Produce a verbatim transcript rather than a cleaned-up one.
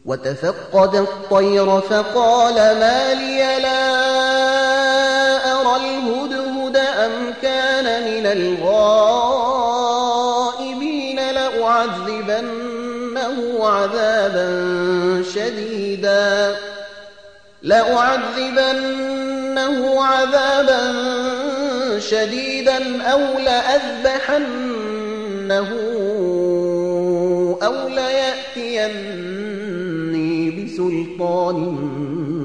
وتفقد الطير فقال ما لي لا أرى الهدهد أم كان من الغائبين لأعذبنه عذابا شديدا لأعذبنه عذابا شديدا أو لأذبحنه أو ليأتيني بسلطان